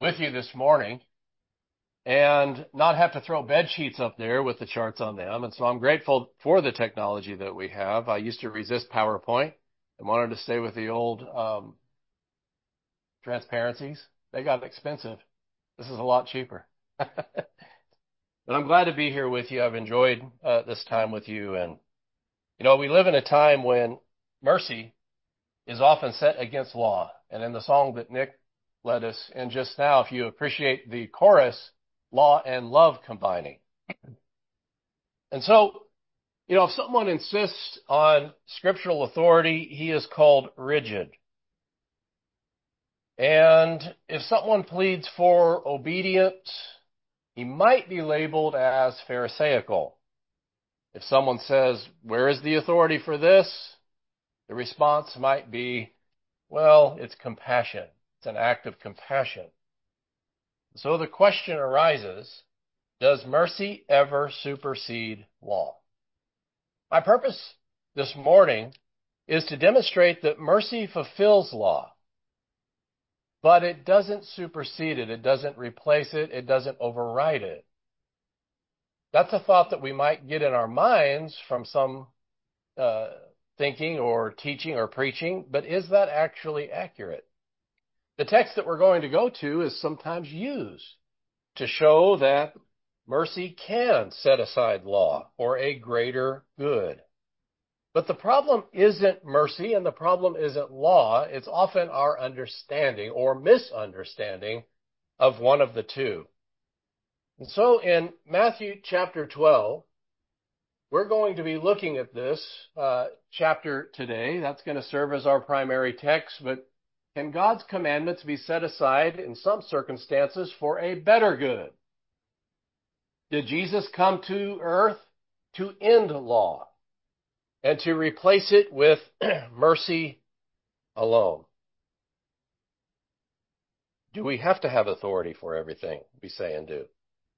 with you this morning and not have to throw bed sheets up there with the charts on them. And so I'm grateful for the technology that we have. I used to resist PowerPoint and wanted to stay with the old transparencies. They got expensive. This is a lot cheaper. But I'm glad to be here with you. I've enjoyed this time with you. And, we live in a time when mercy is often set against law. And in the song that Nick led us in just now, if you appreciate the chorus, law and love combining. And so, if someone insists on scriptural authority, he is called rigid. And if someone pleads for obedience, he might be labeled as Pharisaical. If someone says, "Where is the authority for this?" the response might be, "Well, it's compassion. It's an act of compassion." So the question arises, does mercy ever supersede law? My purpose this morning is to demonstrate that mercy fulfills law, but it doesn't supersede it. It doesn't replace it. It doesn't override it. That's a thought that we might get in our minds from some thinking or teaching or preaching, but is that actually accurate? The text that we're going to go to is sometimes used to show that mercy can set aside law for a greater good. But the problem isn't mercy and the problem isn't law. It's often our understanding or misunderstanding of one of the two. And so in Matthew chapter 12, we're going to be looking at this chapter today. That's going to serve as our primary text. But can God's commandments be set aside in some circumstances for a better good? Did Jesus come to earth to end law and to replace it with mercy alone? Do we have to have authority for everything we say and do?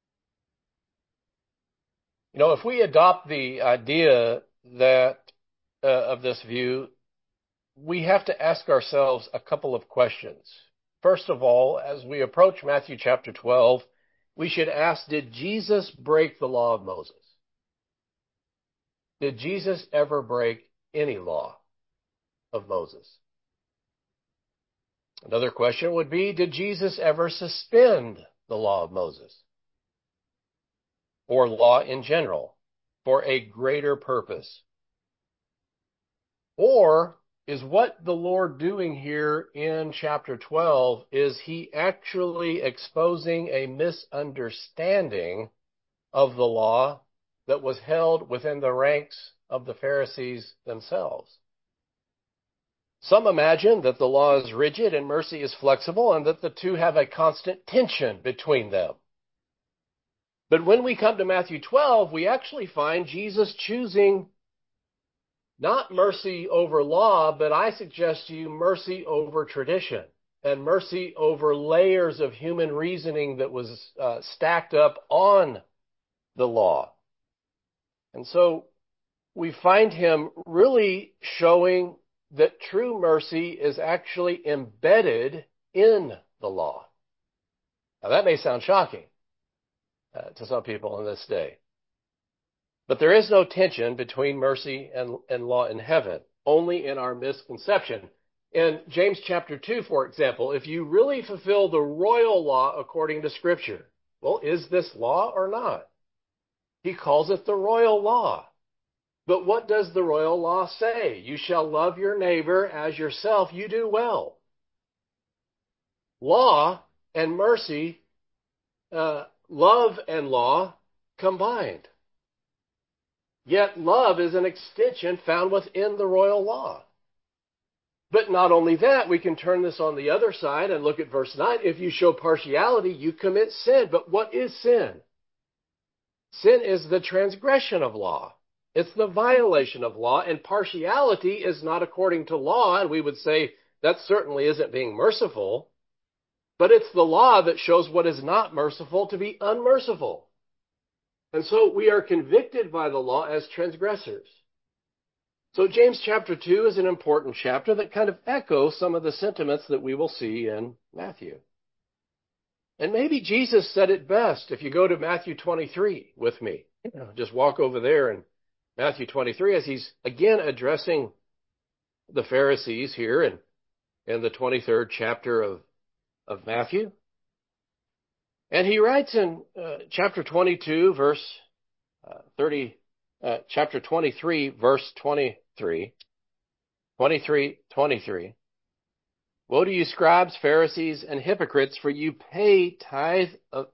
If we adopt the idea that of this view, we have to ask ourselves a couple of questions. First of all, as we approach Matthew chapter 12, we should ask, did Jesus break the law of Moses? Did Jesus ever break any law of Moses? Another question would be, did Jesus ever suspend the law of Moses? Or law in general, for a greater purpose? Or is what the Lord doing here in chapter 12, is he actually exposing a misunderstanding of the law that was held within the ranks of the Pharisees themselves? Some imagine that the law is rigid and mercy is flexible and that the two have a constant tension between them. But when we come to Matthew 12, we actually find Jesus choosing not mercy over law, but I suggest to you mercy over tradition and mercy over layers of human reasoning that was stacked up on the law. And so we find him really showing that true mercy is actually embedded in the law. Now that may sound shocking to some people in this day. But there is no tension between mercy and law in heaven, only in our misconception. In James chapter 2, for example, if you really fulfill the royal law according to Scripture, well, is this law or not? He calls it the royal law. But what does the royal law say? You shall love your neighbor as yourself. You do well. Law and mercy, love and law combined. Yet love is an extension found within the royal law. But not only that, we can turn this on the other side and look at verse 9. If you show partiality, you commit sin. But what is sin? Sin is the transgression of law. It's the violation of law, and partiality is not according to law, and we would say that certainly isn't being merciful, but it's the law that shows what is not merciful to be unmerciful. And so we are convicted by the law as transgressors. So James chapter 2 is an important chapter that kind of echoes some of the sentiments that we will see in Matthew. And maybe Jesus said it best. If you go to Matthew 23 with me, just walk over there in Matthew 23 as he's again addressing the Pharisees here in the 23rd chapter of Matthew. And he writes in chapter 22, verse 30, chapter 23, verse 23, 23. Woe to you, scribes, Pharisees, and hypocrites, for you pay tithe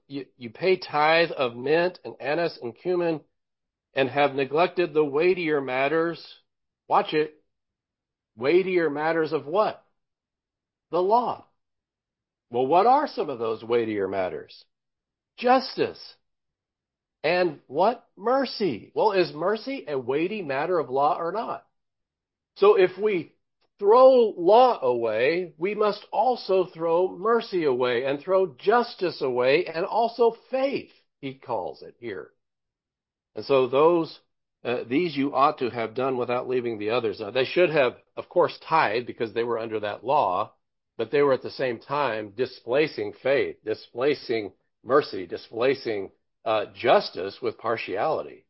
of mint and anise and cumin, and have neglected the weightier matters. Watch it. Weightier matters of what? The law. Well, what are some of those weightier matters? Justice. And what? Mercy. Well, is mercy a weighty matter of law or not? So if we throw law away, we must also throw mercy away and throw justice away and also faith, he calls it here. And so these you ought to have done without leaving the others. Now, they should have, of course, tithed because they were under that law, but they were at the same time displacing faith, displacing mercy, displacing justice with partiality.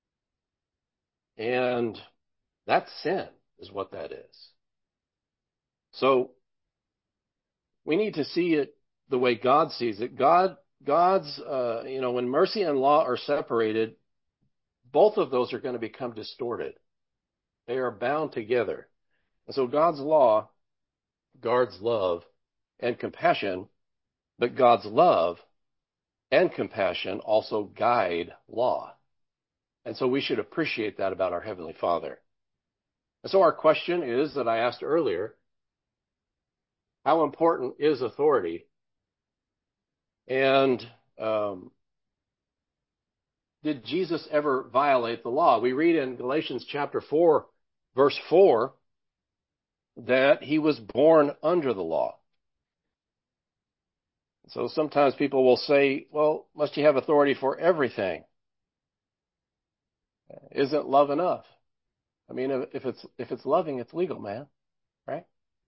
And that's sin, is what that is. So we need to see it the way God sees it. God's, when mercy and law are separated, both of those are going to become distorted. They are bound together. And so God's law guards love and compassion, but God's love and compassion also guide law. And so we should appreciate that about our Heavenly Father. And so our question is that I asked earlier, how important is authority? And did Jesus ever violate the law? We read in Galatians chapter 4, verse 4, that he was born under the law. So sometimes people will say, well, must you have authority for everything? Isn't love enough? I mean, if it's loving, it's legal, man, right?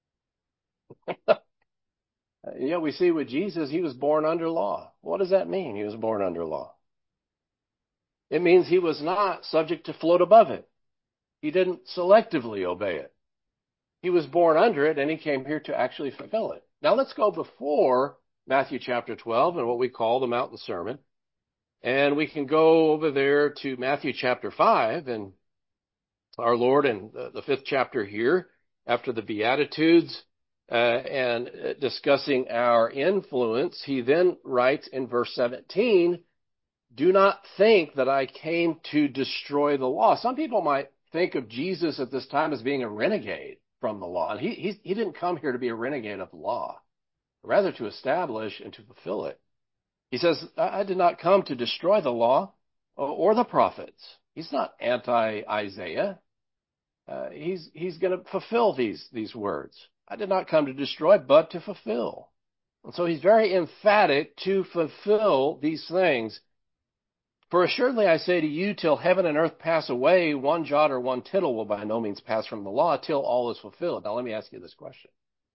Yeah, we see with Jesus, he was born under law. What does that mean, he was born under law? It means he was not subject to float above it. He didn't selectively obey it. He was born under it, and he came here to actually fulfill it. Now let's go before Matthew chapter 12 and what we call the Mountain Sermon. And we can go over there to Matthew chapter 5, and our Lord in the 5th chapter here, after the Beatitudes, and discussing our influence, he then writes in verse 17, do not think that I came to destroy the law. Some people might think of Jesus at this time as being a renegade from the law. And he didn't come here to be a renegade of the law, rather to establish and to fulfill it. He says, I did not come to destroy the law or the prophets. He's not anti-Isaiah. He's going to fulfill these words. I did not come to destroy, but to fulfill. And so he's very emphatic to fulfill these things. For assuredly I say to you, till heaven and earth pass away, one jot or one tittle will by no means pass from the law till all is fulfilled. Now let me ask you this question.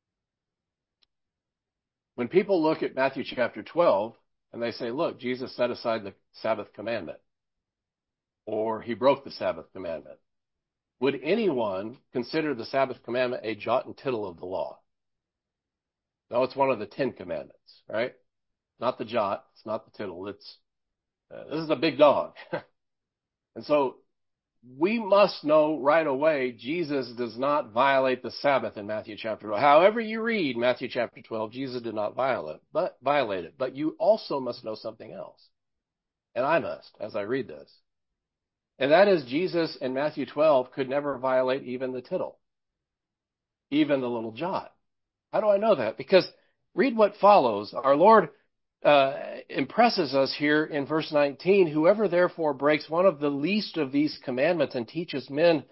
When people look at Matthew chapter 12 and they say, look, Jesus set aside the Sabbath commandment, or he broke the Sabbath commandment, would anyone consider the Sabbath commandment a jot and tittle of the law? No, it's one of the 10 commandments, right? Not the jot, it's not the tittle, this is a big dog. And so we must know right away Jesus does not violate the Sabbath in Matthew chapter 12. However you read Matthew chapter 12, Jesus did not violate it. But you also must know something else. And I must, as I read this. And that is Jesus in Matthew 12 could never violate even the tittle, even the little jot. How do I know that? Because read what follows. Our Lord impresses us here in verse 19, whoever therefore breaks one of the least of these commandments and teaches men,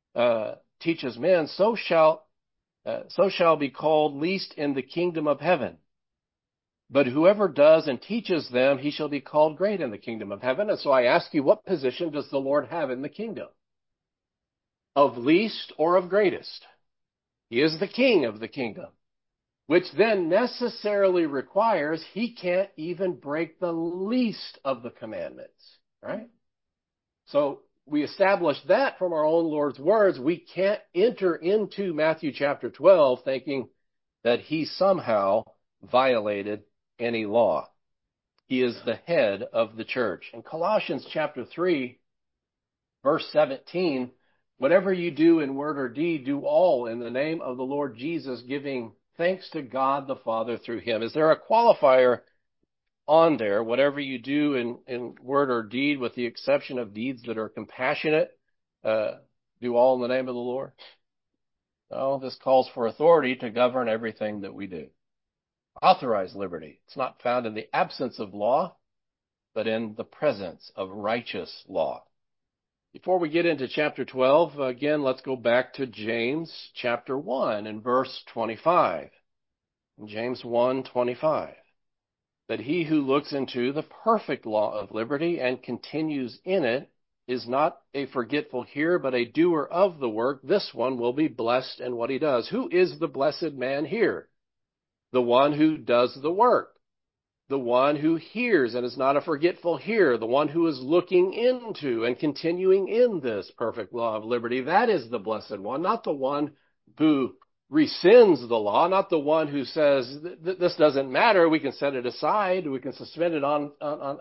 so shall be called least in the kingdom of heaven. But whoever does and teaches them, he shall be called great in the kingdom of heaven. And so I ask you, what position does the Lord have in the kingdom? Of least or of greatest? He is the king of the kingdom. which then necessarily requires he can't even break the least of the commandments, right? So we establish that from our own Lord's words. We can't enter into Matthew chapter 12 thinking that he somehow violated any law. He is the head of the church. In Colossians chapter 3, verse 17, whatever you do in word or deed, do all in the name of the Lord Jesus, giving thanks to God the Father through him. Is there a qualifier on there? Whatever you do in word or deed, with the exception of deeds that are compassionate, do all in the name of the Lord? No, this calls for authority to govern everything that we do. Authorize liberty. It's not found in the absence of law, but in the presence of righteous law. Before we get into chapter 12, again, let's go back to James chapter 1 and verse 25. James 1:25. That he who looks into the perfect law of liberty and continues in it is not a forgetful hearer, but a doer of the work. This one will be blessed in what he does. Who is the blessed man here? The one who does the work. The one who hears and is not a forgetful hearer. The one who is looking into and continuing in this perfect law of liberty. That is the blessed one, not the one who rescinds the law, not the one who says, this doesn't matter, we can set it aside, we can suspend it on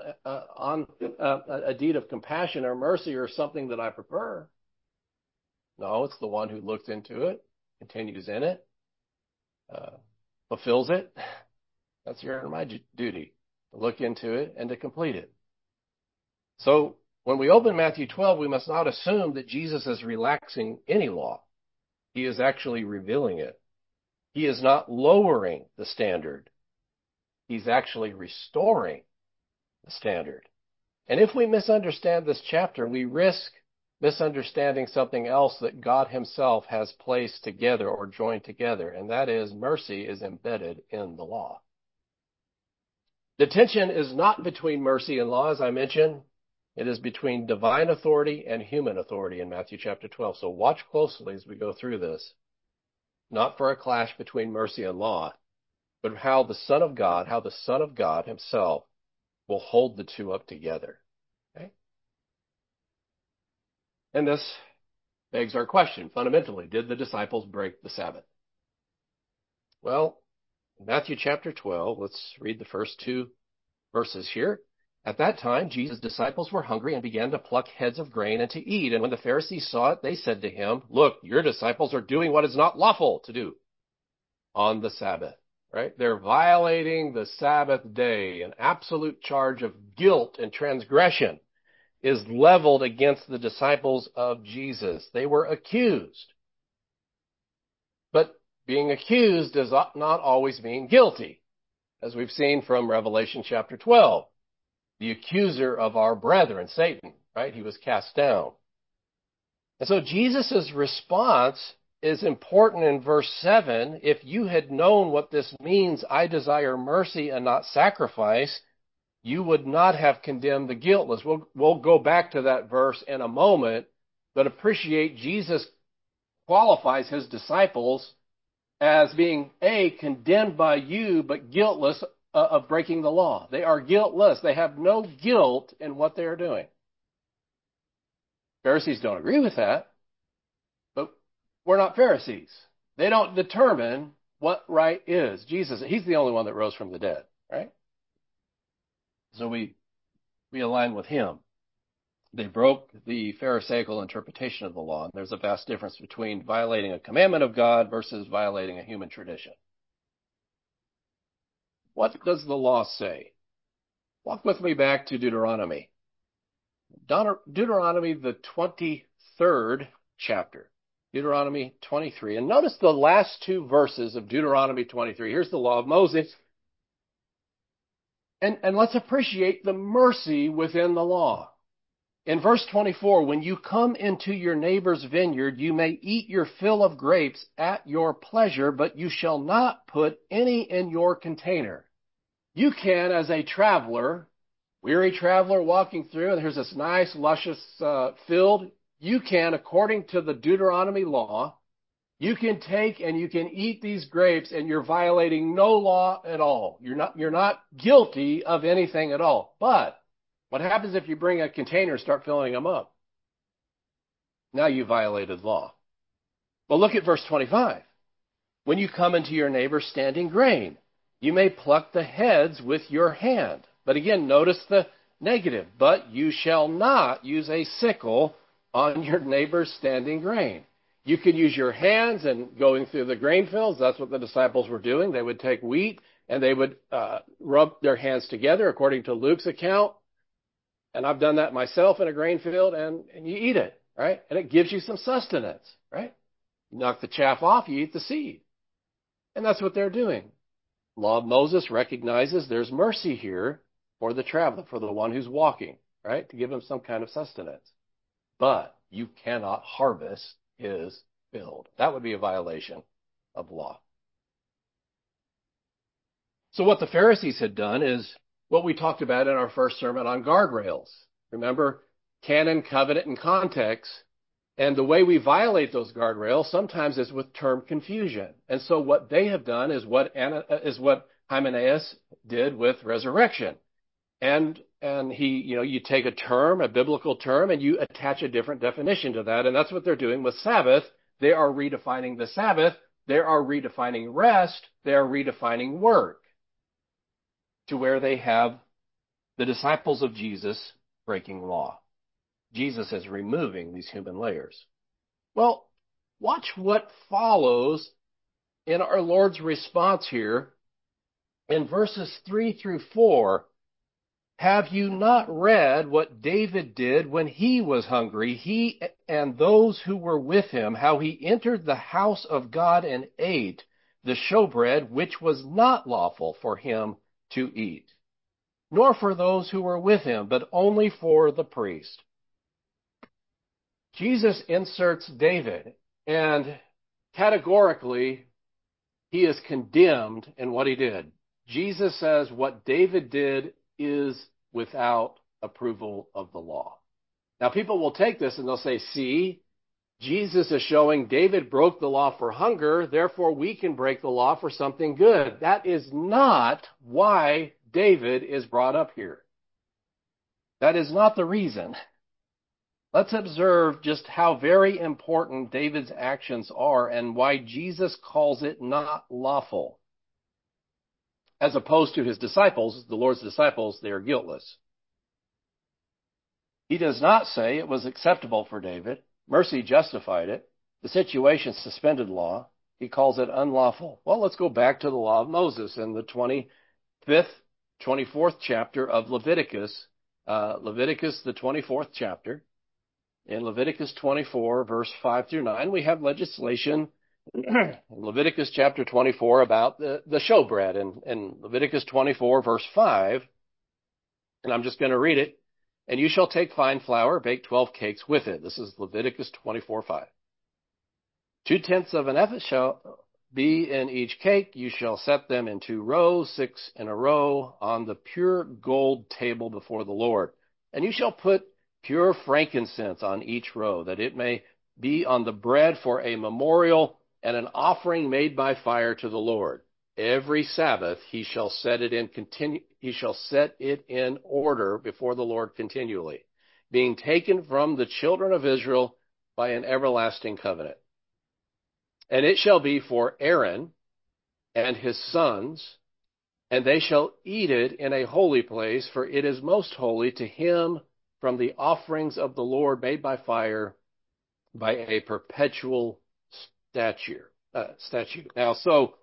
a deed of compassion or mercy or something that I prefer. No, it's the one who looks into it, continues in it, fulfills it. That's your and my duty, to look into it and to complete it. So when we open Matthew 12, we must not assume that Jesus is relaxing any law. He is actually revealing it. He is not lowering the standard. He's actually restoring the standard. And if we misunderstand this chapter, we risk misunderstanding something else that God himself has placed together or joined together, and that is mercy is embedded in the law. The tension is not between mercy and law, as I mentioned. It is between divine authority and human authority in Matthew chapter 12. So watch closely as we go through this. Not for a clash between mercy and law, but how the Son of God himself will hold the two up together. Okay? And this begs our question, fundamentally, did the disciples break the Sabbath? Well, in Matthew chapter 12, let's read the first two verses here. At that time, Jesus' disciples were hungry and began to pluck heads of grain and to eat. And when the Pharisees saw it, they said to him, look, your disciples are doing what is not lawful to do on the Sabbath, right? They're violating the Sabbath day. An absolute charge of guilt and transgression is leveled against the disciples of Jesus. They were accused. But being accused does not always mean guilty, as we've seen from Revelation chapter 12. The accuser of our brethren, Satan, right? He was cast down. And so Jesus' response is important in verse 7. If you had known what this means, I desire mercy and not sacrifice, you would not have condemned the guiltless. We'll go back to that verse in a moment, but appreciate Jesus qualifies his disciples as being, condemned by you, but guiltless of breaking the law. They are guiltless. They have no guilt in what they are doing. Pharisees don't agree with that, but we're not Pharisees. They don't determine what right is. Jesus, he's the only one that rose from the dead, right? So we align with him. They broke the Pharisaical interpretation of the law. And there's a vast difference between violating a commandment of God versus violating a human tradition. What does the law say? Walk with me back to Deuteronomy. Deuteronomy, the 23rd chapter. Deuteronomy 23. And notice the last two verses of Deuteronomy 23. Here's the law of Moses. And let's appreciate the mercy within the law. In verse 24, when you come into your neighbor's vineyard, you may eat your fill of grapes at your pleasure, but you shall not put any in your container. You can, as a traveler, weary traveler walking through, and here's this nice, luscious field, you can, according to the Deuteronomy law, You can take and you can eat these grapes and you're violating no law at all. You're not guilty of anything at all. But what happens if you bring a container and start filling them up? Now you violated law. Well, look at verse 25. When you come into your neighbor's standing grain, you may pluck the heads with your hand. But again, notice the negative. But you shall not use a sickle on your neighbor's standing grain. You can use your hands and going through the grain fields. That's what the disciples were doing. They would take wheat and they would rub their hands together, according to Luke's account. And I've done that myself in a grain field, and you eat it, right? And it gives you some sustenance, right? You knock the chaff off, you eat the seed. And that's what they're doing. Law of Moses recognizes there's mercy here for the traveler, for the one who's walking, right? To give him some kind of sustenance. But you cannot harvest his field. That would be a violation of law. So what the Pharisees had done is what we talked about in our first sermon on guardrails. Remember, canon, covenant, and context. And the way we violate those guardrails sometimes is with term confusion. And so what they have done is what Hymenaeus did with resurrection. And you take a term, a biblical term, and you attach a different definition to that. And that's what they're doing with Sabbath. They are redefining the Sabbath. They are redefining rest. They are redefining work to where they have the disciples of Jesus breaking law. Jesus is removing these human layers. Well, watch what follows in our Lord's response here in verses 3 through 4. Have you not read what David did when he was hungry, he and those who were with him, how he entered the house of God and ate the showbread which was not lawful for him to eat, nor for those who were with him, but only for the priest? Jesus inserts David, and categorically, he is condemned in what he did. Jesus says what David did is without approval of the law. Now, people will take this and they'll say, see, Jesus is showing David broke the law for hunger, therefore we can break the law for something good. That is not why David is brought up here. That is not the reason. Let's observe just how very important David's actions are and why Jesus calls it not lawful. As opposed to his disciples, the Lord's disciples, they are guiltless. He does not say it was acceptable for David. Mercy justified it. The situation suspended law. He calls it unlawful. Well, let's go back to the law of Moses in the 24th chapter of Leviticus. Leviticus, the 24th chapter. In Leviticus 24, verse 5 through 9, we have legislation in Leviticus chapter 24 about the showbread. In Leviticus 24, verse 5, and I'm just going to read it. And you shall take fine flour, bake 12 cakes with it. This is Leviticus 24:5. 2/10 of an ephah shall be in each cake. You shall set them in 2 rows, 6 in a row, on the pure gold table before the Lord. And you shall put pure frankincense on each row, that it may be on the bread for a memorial and an offering made by fire to the Lord. Every Sabbath he shall set it in order before the Lord continually, being taken from the children of Israel by an everlasting covenant. And it shall be for Aaron and his sons, and they shall eat it in a holy place, for it is most holy to him from the offerings of the Lord made by fire, by a perpetual statute. Now, so,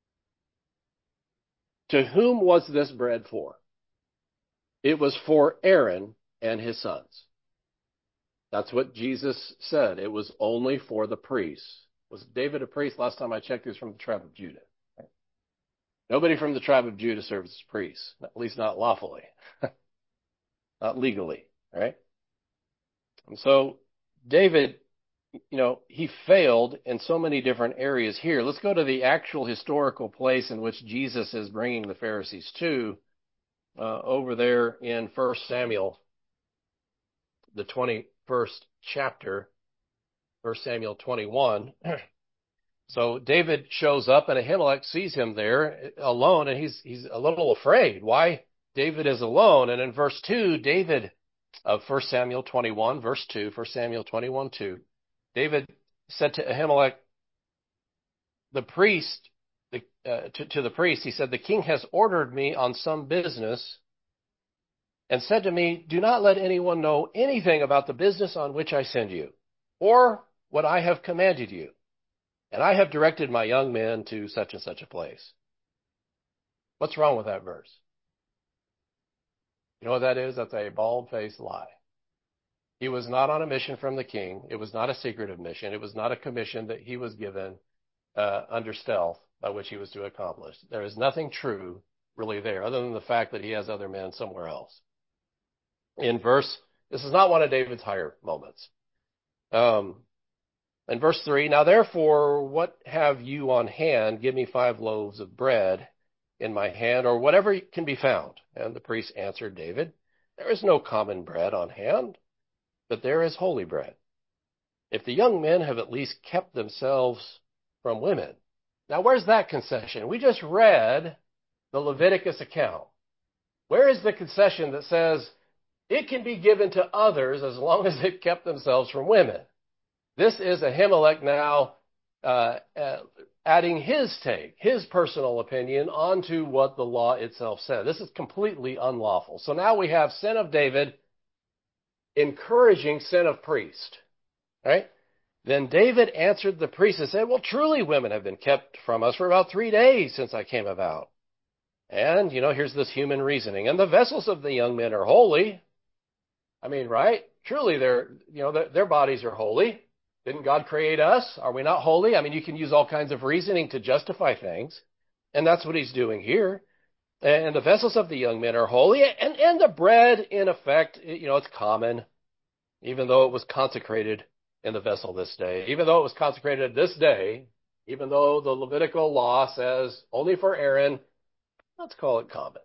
to whom was this bread for? It was for Aaron and his sons. That's what Jesus said. It was only for the priests. Was David a priest? Last time I checked, he was from the tribe of Judah. Right? Nobody from the tribe of Judah serves as priests, at least not lawfully, not legally, right? And so David, he failed in so many different areas here. Let's go to the actual historical place in which Jesus is bringing the Pharisees to, over there in 1 Samuel, the 21st chapter, 1 Samuel 21. So David shows up, and Ahimelech sees him there alone, and he's a little afraid. Why David is alone? And in verse 2, David of 1 Samuel 21, verse 2, 1 Samuel 21, 2, David said to Ahimelech, the priest, to the priest, he said, the king has ordered me on some business and said to me, do not let anyone know anything about the business on which I send you, or what I have commanded you. And I have directed my young men to such and such a place. What's wrong with that verse? You know what that is? That's a bald-faced lie. He was not on a mission from the king. It was not a secretive mission. It was not a commission that he was given under stealth by which he was to accomplish. There is nothing true really there, other than the fact that he has other men somewhere else. This is not one of David's higher moments. In verse 3, now therefore, what have you on hand? Give me 5 loaves of bread in my hand, or whatever can be found. And the priest answered David, there is no common bread on hand, but there is holy bread. If the young men have at least kept themselves from women. Now, where's that concession? We just read the Leviticus account. Where is the concession that says it can be given to others as long as they kept themselves from women? This is Ahimelech now adding his take, his personal opinion onto what the law itself said. This is completely unlawful. So now we have sin of David encouraging sin of priest. Right? Then David answered the priest and said, well, truly women have been kept from us for about 3 days since I came about. And, here's this human reasoning. And the vessels of the young men are holy. I mean, right? Truly their bodies are holy. Didn't God create us? Are we not holy? I mean, you can use all kinds of reasoning to justify things. And that's what he's doing here. And the vessels of the young men are holy. And the bread, in effect, it's common, even though it was consecrated in the vessel this day. Even though it was consecrated this day, even though the Levitical law says only for Aaron, let's call it common.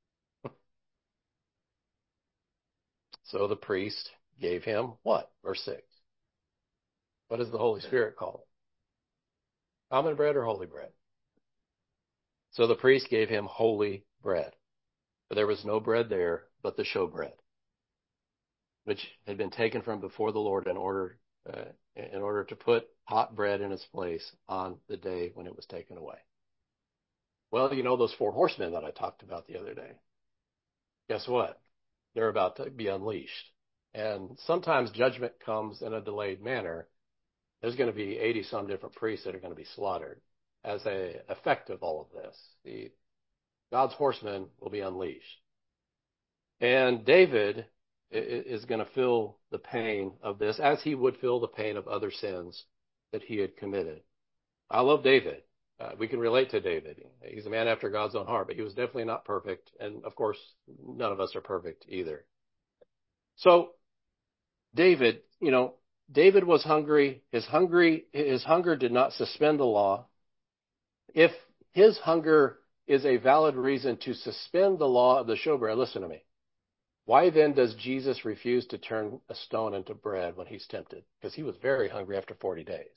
So the priest gave him what? Verse 6. What does the Holy Spirit call it? Common bread or holy bread? So the priest gave him holy bread. For there was no bread there but the showbread, which had been taken from before the Lord in order to put hot bread in its place on the day when it was taken away. Well, those 4 horsemen that I talked about the other day. Guess what? They're about to be unleashed. And sometimes judgment comes in a delayed manner. There's going to be 80-some different priests that are going to be slaughtered as an effect of all of this. God's horsemen will be unleashed. And David is going to feel the pain of this as he would feel the pain of other sins that he had committed. I love David. We can relate to David. He's a man after God's own heart, but he was definitely not perfect. And of course, none of us are perfect either. So David was hungry. His hunger did not suspend the law. If his hunger is a valid reason to suspend the law of the showbread, listen to me. Why then does Jesus refuse to turn a stone into bread when he's tempted? Because he was very hungry after 40 days.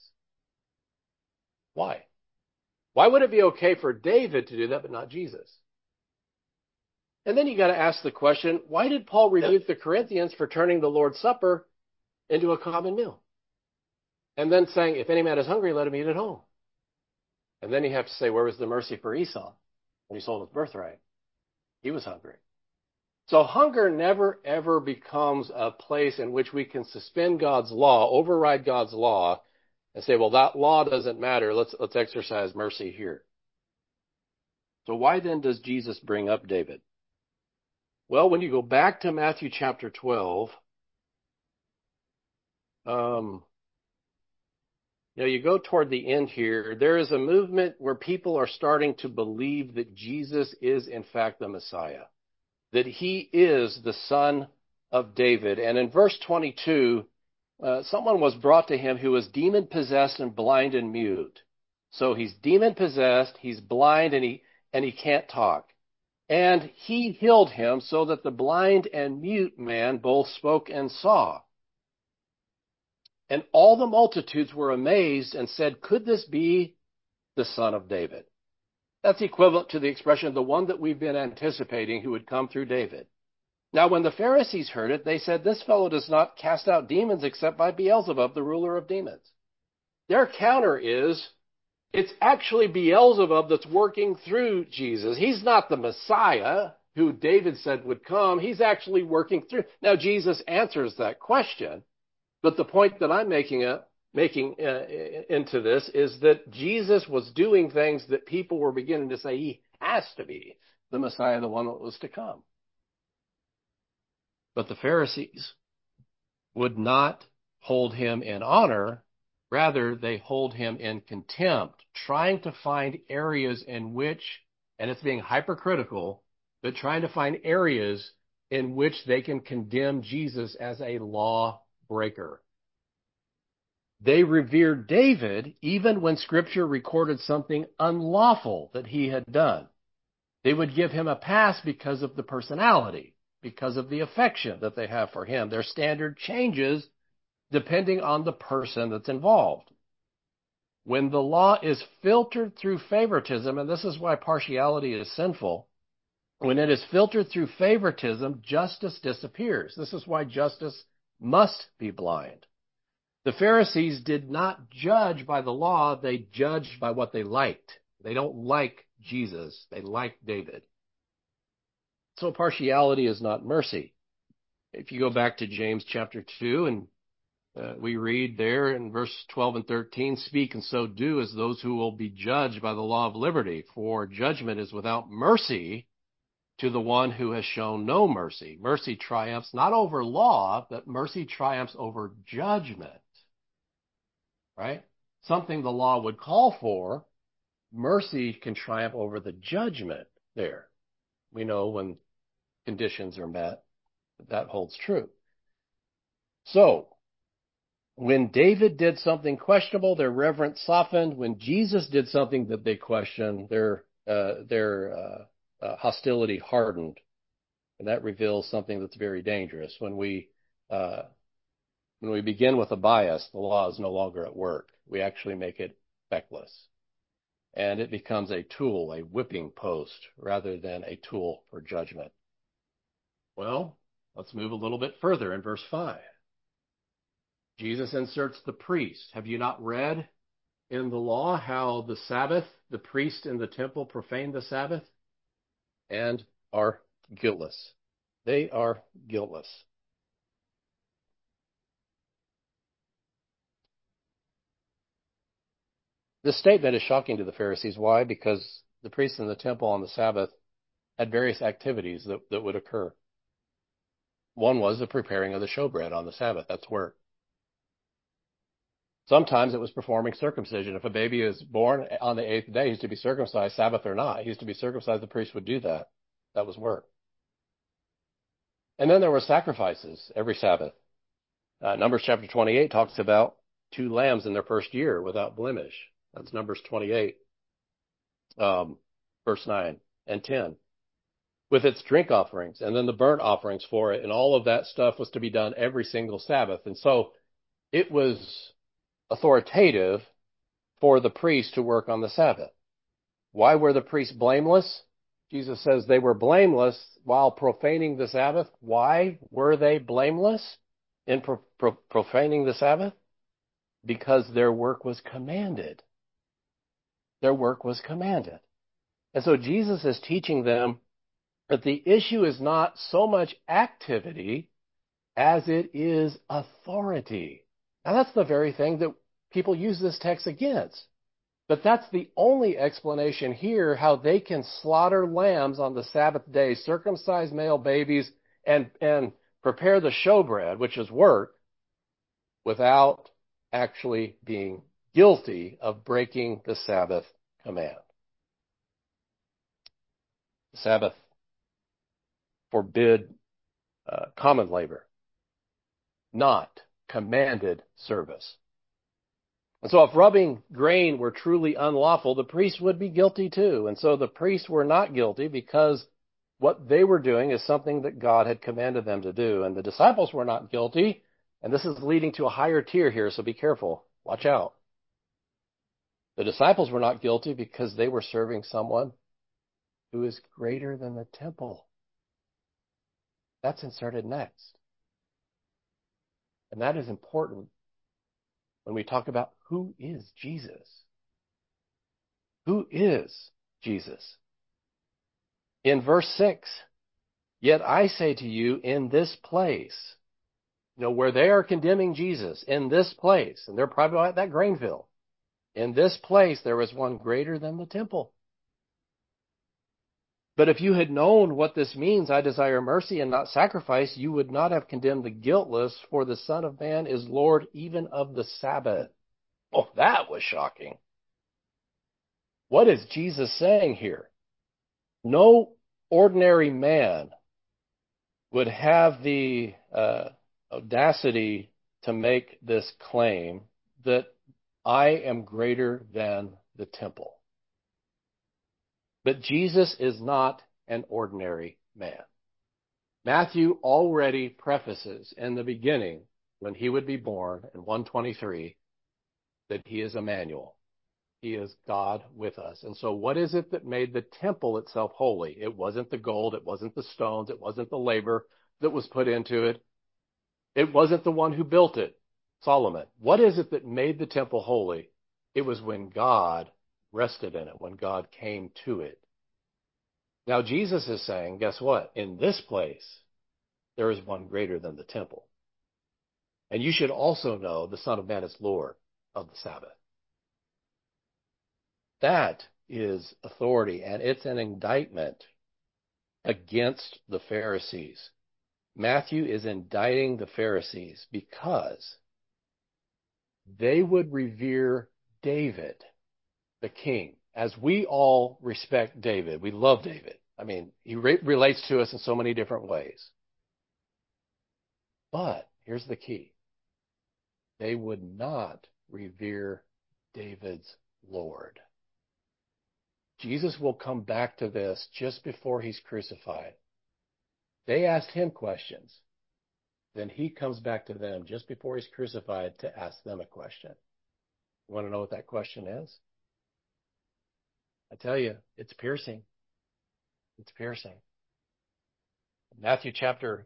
Why? Why would it be okay for David to do that, but not Jesus? And then you got to ask the question, why did Paul rebuke the Corinthians for turning the Lord's Supper into a common meal? And then saying, if any man is hungry, let him eat at home. And then you have to say, where was the mercy for Esau when he sold his birthright? He was hungry. So hunger never, ever becomes a place in which we can suspend God's law, override God's law, and say, well, that law doesn't matter. Let's exercise mercy here. So why then does Jesus bring up David? Well, when you go back to Matthew chapter 12, you go toward the end here, there is a movement where people are starting to believe that Jesus is in fact the Messiah, that he is the son of David. And in verse 22, someone was brought to him who was demon-possessed and blind and mute. So he's demon-possessed, he's blind, and he can't talk. And he healed him so that the blind and mute man both spoke and saw. And all the multitudes were amazed and said, could this be the son of David. That's equivalent to the expression, the one that we've been anticipating who would come through David. Now, when the Pharisees heard it, they said, this fellow does not cast out demons except by Beelzebub, the ruler of demons. Their counter is, it's actually Beelzebub that's working through Jesus. He's not the Messiah who David said would come. He's actually working through. Now, Jesus answers that question, but the point that I'm making into this is that Jesus was doing things that people were beginning to say he has to be the Messiah, the one that was to come. But the Pharisees would not hold him in honor. Rather, they hold him in contempt, trying to find areas in which, and it's being hypercritical, but trying to find areas in which they can condemn Jesus as a lawbreaker. They revered David even when Scripture recorded something unlawful that he had done. They would give him a pass because of the personality, because of the affection that they have for him. Their standard changes depending on the person that's involved. When the law is filtered through favoritism, and this is why partiality is sinful, when it is filtered through favoritism, justice disappears. This is why justice must be blind. The Pharisees did not judge by the law, they judged by what they liked. They don't like Jesus, they like David. So partiality is not mercy. If you go back to James chapter 2, and we read there in verse 12 and 13, speak and so do as those who will be judged by the law of liberty, for judgment is without mercy to the one who has shown no mercy. Mercy triumphs not over law, but mercy triumphs over judgment. Right? Something the law would call for, mercy can triumph over the judgment there. We know when conditions are met, that holds true. So, when David did something questionable, their reverence softened. When Jesus did something that they questioned, their hostility hardened. And that reveals something that's very dangerous. When we begin with a bias, the law is no longer at work. We actually make it feckless. And it becomes a tool, a whipping post, rather than a tool for judgment. Well, let's move a little bit further in verse 5. Jesus inserts the priest. Have you not read in the law how the Sabbath, the priest in the temple profaned the Sabbath and are guiltless? They are guiltless. This statement is shocking to the Pharisees. Why? Because the priests in the temple on the Sabbath had various activities that would occur. One was the preparing of the showbread on the Sabbath. That's work. Sometimes it was performing circumcision. If a baby is born on the 8th day, he's to be circumcised, Sabbath or not. He's to be circumcised. The priest would do that. That was work. And then there were sacrifices every Sabbath. Numbers chapter 28 talks about 2 lambs in their first year without blemish. That's Numbers 28, verse 9 and 10. With its drink offerings and then the burnt offerings for it. And all of that stuff was to be done every single Sabbath. And so it was authoritative for the priest to work on the Sabbath. Why were the priests blameless? Jesus says they were blameless while profaning the Sabbath. Why were they blameless in profaning the Sabbath? Because their work was commanded. Their work was commanded. And so Jesus is teaching them that the issue is not so much activity as it is authority. Now that's the very thing that people use this text against. But that's the only explanation here how they can slaughter lambs on the Sabbath day, circumcise male babies, and prepare the showbread, which is work, without actually being guilty of breaking the Sabbath command. The Sabbath forbid common labor, not commanded service. And so if rubbing grain were truly unlawful, the priests would be guilty too. And so the priests were not guilty because what they were doing is something that God had commanded them to do. And the disciples were not guilty. And this is leading to a higher tier here, so be careful. Watch out. The disciples were not guilty because they were serving someone who is greater than the temple. That's inserted next. And that is important when we talk about who is Jesus. Who is Jesus? In verse 6, yet I say to you, in this place, where they are condemning Jesus, in this place, and they're probably at that grain field, in this place there was one greater than the temple. But if you had known what this means, I desire mercy and not sacrifice, you would not have condemned the guiltless, for the Son of Man is Lord even of the Sabbath. Oh, that was shocking. What is Jesus saying here? No ordinary man would have the audacity to make this claim that I am greater than the temple. But Jesus is not an ordinary man. Matthew already prefaces in the beginning, when he would be born in 123, that he is Emmanuel. He is God with us. And so what is it that made the temple itself holy? It wasn't the gold, it wasn't the stones, it wasn't the labor that was put into it. It wasn't the one who built it, Solomon. What is it that made the temple holy? It was when God rested in it, when God came to it. Now Jesus is saying, guess what? In this place, there is one greater than the temple. And you should also know the Son of Man is Lord of the Sabbath. That is authority, and it's an indictment against the Pharisees. Matthew is indicting the Pharisees because they would revere David, the king, as we all respect David. We love David. I mean, he relates to us in so many different ways. But here's the key. They would not revere David's Lord. Jesus will come back to this just before he's crucified. They asked him questions. Then he comes back to them just before he's crucified to ask them a question. You want to know what that question is? I tell you, it's piercing. It's piercing. Matthew chapter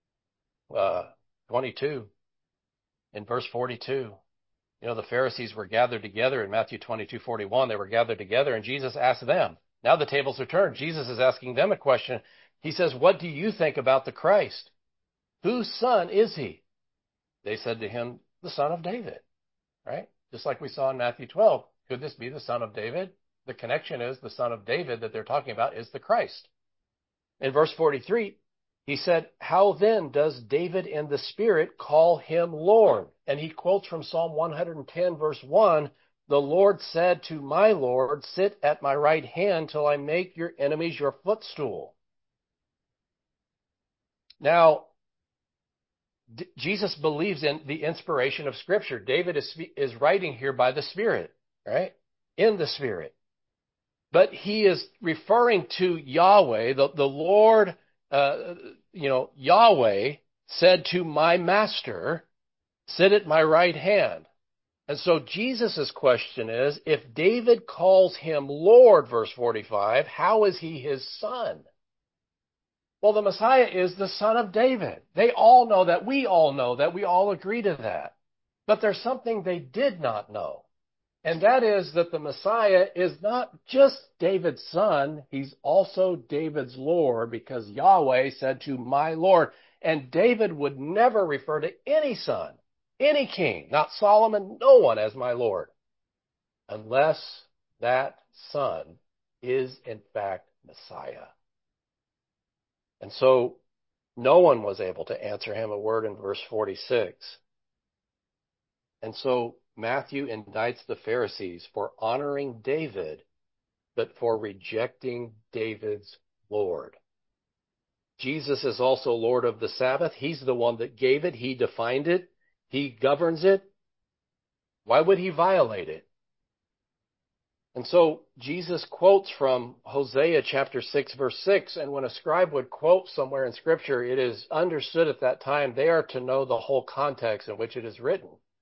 22, in verse 42, the Pharisees were gathered together in Matthew 22:41. They were gathered together, and Jesus asked them. Now the tables are turned. Jesus is asking them a question. He says, what do you think about the Christ? Whose son is he? They said to him, the son of David, right? Just like we saw in Matthew 12. Could this be the son of David? The connection is the son of David that they're talking about is the Christ. In verse 43, he said, how then does David in the Spirit call him Lord? And he quotes from Psalm 110, verse 1, the Lord said to my Lord, sit at my right hand till I make your enemies your footstool. Now, Jesus believes in the inspiration of Scripture. David is writing here by the Spirit, right? In the Spirit. But he is referring to Yahweh, the Lord. Yahweh said to my master, sit at my right hand. And so Jesus' question is, if David calls him Lord, verse 45, how is he his son? Well, the Messiah is the son of David. They all know that. We all know that. We all agree to that. But there's something they did not know. And that is that the Messiah is not just David's son, he's also David's Lord, because Yahweh said to my Lord. And David would never refer to any son, any king, not Solomon, no one as my Lord, unless that son is in fact Messiah. And so no one was able to answer him a word in verse 46. And so Matthew indicts the Pharisees for honoring David, but for rejecting David's Lord. Jesus is also Lord of the Sabbath. He's the one that gave it. He defined it. He governs it. Why would he violate it? And so Jesus quotes from Hosea chapter 6, verse 6. And when a scribe would quote somewhere in Scripture, it is understood at that time they are to know the whole context in which it is written.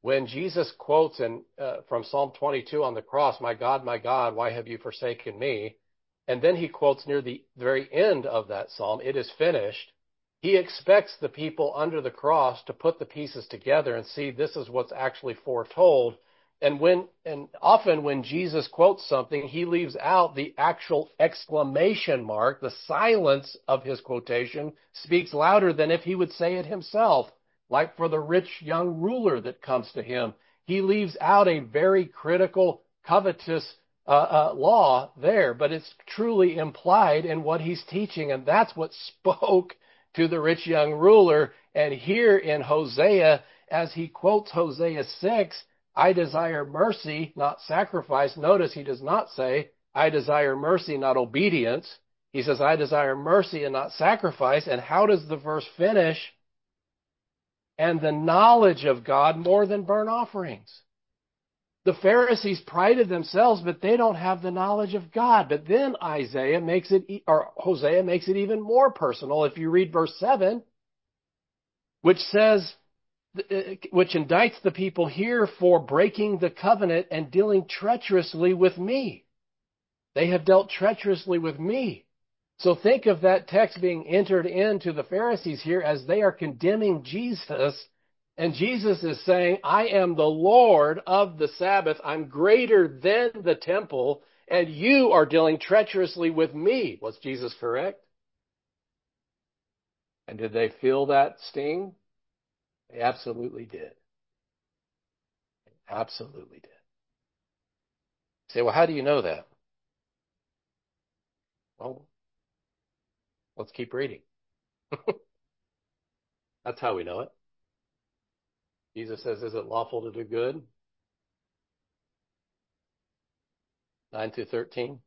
When Jesus quotes from Psalm 22 on the cross, my God, why have you forsaken me? And then he quotes near the very end of that psalm, it is finished. He expects the people under the cross to put the pieces together and see this is what's actually foretold. And often when Jesus quotes something, he leaves out the actual exclamation mark. The silence of his quotation speaks louder than if he would say it himself. Like for the rich young ruler that comes to him, he leaves out a very critical, covetous law there, but it's truly implied in what he's teaching, and that's what spoke to the rich young ruler. And here in Hosea, as he quotes Hosea 6, I desire mercy, not sacrifice. Notice he does not say, I desire mercy, not obedience. He says, I desire mercy and not sacrifice. And how does the verse finish? And the knowledge of God more than burnt offerings. The Pharisees prided themselves, but they don't have the knowledge of God. But then Hosea makes it even more personal. If you read verse 7, which indicts the people here for breaking the covenant and dealing treacherously with me. They have dealt treacherously with me. So think of that text being entered into the Pharisees here as they are condemning Jesus. And Jesus is saying, I am the Lord of the Sabbath. I'm greater than the temple, and you are dealing treacherously with me. Was Jesus correct? And did they feel that sting? They absolutely did. They absolutely did. You say, well, how do you know that? Well, let's keep reading. That's how we know it. Jesus says, is it lawful to do good? 9 through 13.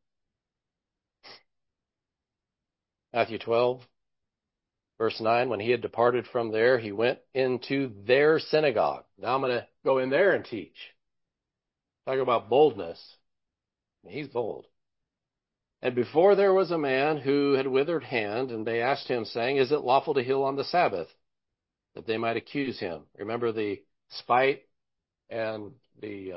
Matthew 12, verse 9, when he had departed from there, he went into their synagogue. Now I'm going to go in there and teach. Talk about boldness. He's bold. And before there was a man who had withered hand, and they asked him, saying, is it lawful to heal on the Sabbath? That they might accuse him. Remember the spite and the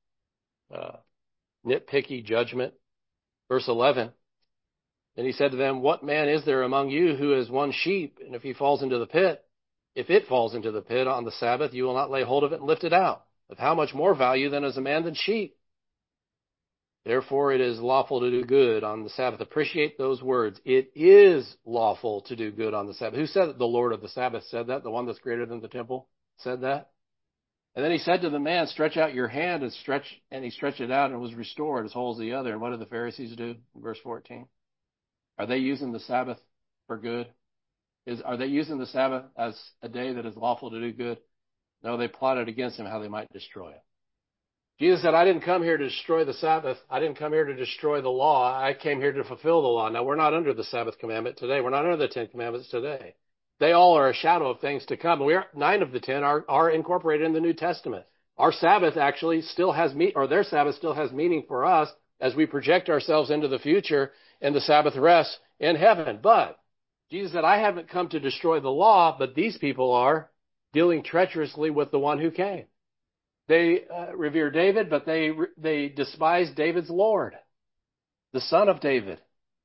nitpicky judgment? Verse 11. Then he said to them, what man is there among you who has one sheep, and if it falls into the pit on the Sabbath, you will not lay hold of it and lift it out? Of how much more value then is a man than sheep? Therefore it is lawful to do good on the Sabbath. Appreciate those words. It is lawful to do good on the Sabbath. Who said that? The Lord of the Sabbath said that. The one that's greater than the temple said that. And then he said to the man, stretch out your hand, and he stretched it out and was restored as whole as the other. And what did the Pharisees do? In verse 14. Are they using the Sabbath for good? Are they using the Sabbath as a day that is lawful to do good? No, they plotted against him how they might destroy him. Jesus said, I didn't come here to destroy the Sabbath. I didn't come here to destroy the law. I came here to fulfill the law. Now, we're not under the Sabbath commandment today. We're not under the 10 Commandments today. They all are a shadow of things to come. 9 of the 10 are incorporated in the New Testament. Our Sabbath actually still has their Sabbath still has meaning for us as we project ourselves into the future and the Sabbath rest in heaven. But Jesus said, I haven't come to destroy the law, but these people are dealing treacherously with the one who came. They revere David, but they despise David's Lord, the Son of David.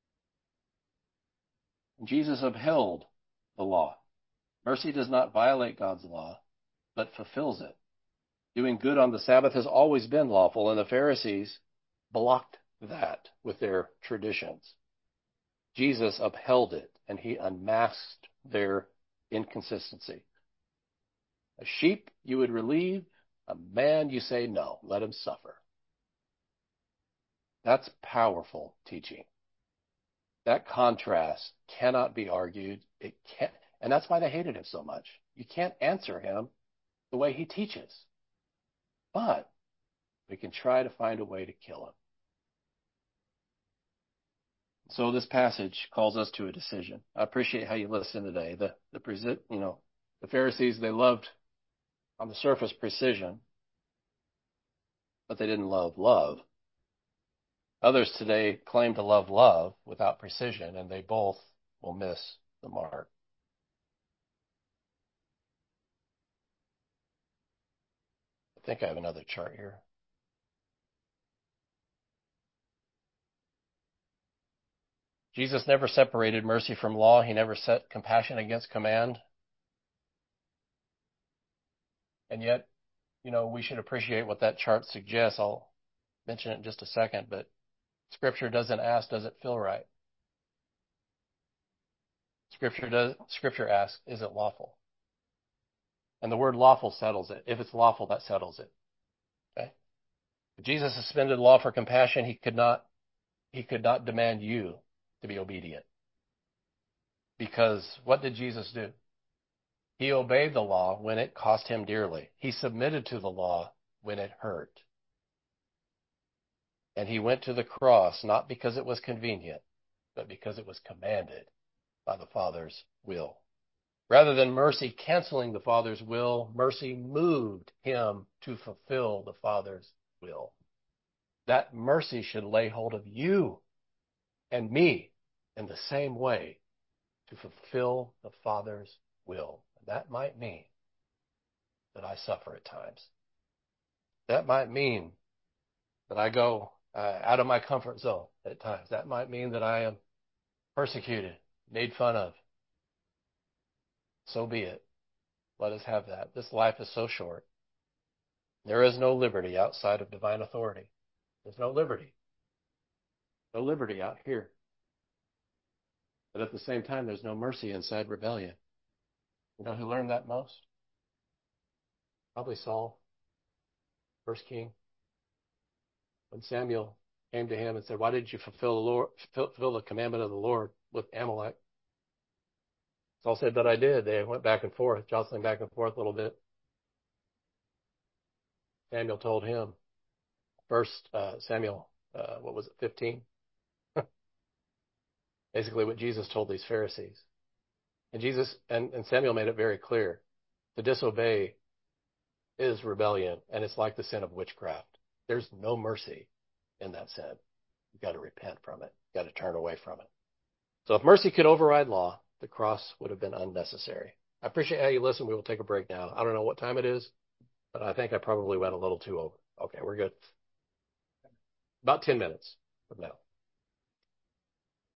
Jesus upheld the law. Mercy does not violate God's law, but fulfills it. Doing good on the Sabbath has always been lawful, and the Pharisees blocked that with their traditions. Jesus upheld it, and he unmasked their inconsistency. A sheep you would relieve, a man you say no, let him suffer. That's powerful teaching. That contrast cannot be argued. It can't, and that's why they hated him so much. You can't answer him the way he teaches. But we can try to find a way to kill him. So this passage calls us to a decision. I appreciate how you listen today. The Pharisees, they loved on the surface precision, but they didn't love love. Others today claim to love love without precision, and they both will miss the mark. think I have another chart here. Jesus never separated mercy from law. He never set compassion against command. And yet, we should appreciate what that chart suggests. I'll mention it in just a second, but Scripture doesn't ask, does it feel right? Scripture asks, is it lawful? And the word lawful settles it. If it's lawful, that settles it. Okay? If Jesus suspended law for compassion, he could not demand you to be obedient. Because what did Jesus do? He obeyed the law when it cost him dearly. He submitted to the law when it hurt. And he went to the cross not because it was convenient, but because it was commanded by the Father's will. Rather than mercy canceling the Father's will, mercy moved him to fulfill the Father's will. That mercy should lay hold of you and me in the same way to fulfill the Father's will. That might mean that I suffer at times. That might mean that I go out of my comfort zone at times. That might mean that I am persecuted, made fun of. So be it. Let us have that. This life is so short. There is no liberty outside of divine authority. There's no liberty. No liberty out here. But at the same time, there's no mercy inside rebellion. You know who learned that most? Probably Saul, first king. When Samuel came to him and said, "Why did you fulfill the commandment of the Lord with Amalek?" Saul said, "But I did." They went back and forth, jostling back and forth a little bit. Samuel told him, first Samuel, 15? Basically what Jesus told these Pharisees. And Jesus and Samuel made it very clear. To disobey is rebellion, and it's like the sin of witchcraft. There's no mercy in that sin. You've got to repent from it. You've got to turn away from it. So if mercy could override law, the cross would have been unnecessary. I appreciate how you listen. We will take a break now. I don't know what time it is, but I think I probably went a little too over. Okay, we're good. About 10 minutes from now.